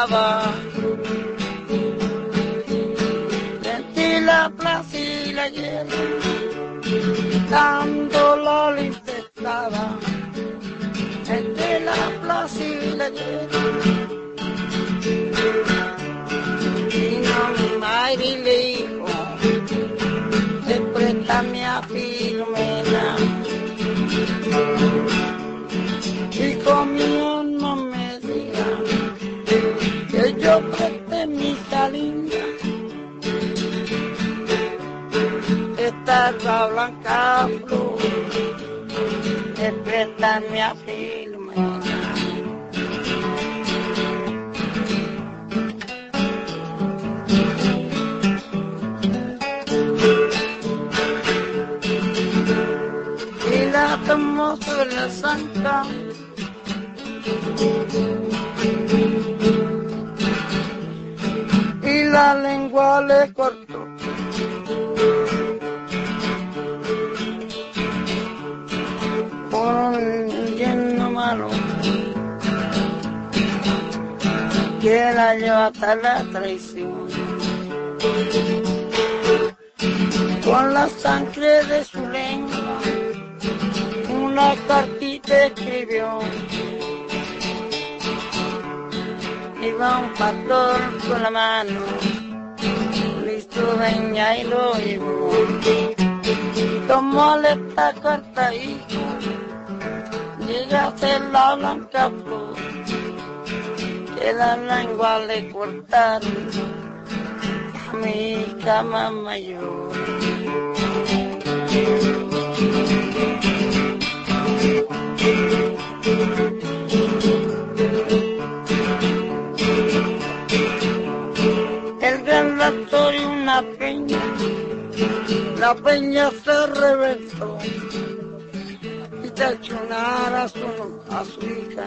estaba. Sentí la plaza y la guerra, dando la infestada. Sentí la plaza y la guerra. Y no mi madre le dijo, te préstame a Filomena. Hijo mío, no me digas que yo presté mi linda. Esta blanca flor, te préstame a Filomena. Y la tomó sobre la santa. Y la lengua le cortó. Por un lleno malo que la llevó hasta la traición. Con la sangre de su lengua una cartita escribió. Iba un pastor con la mano, listo venía y lo llevó. Tomóle esta carta, hijo, llegase la blanca flor, que la lengua le cortaron a mi cama mayor. El gran actor y una peña, la peña se reventó y traicionara a su hija.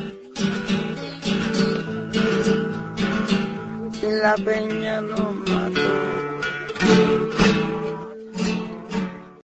Y la peña lo mató.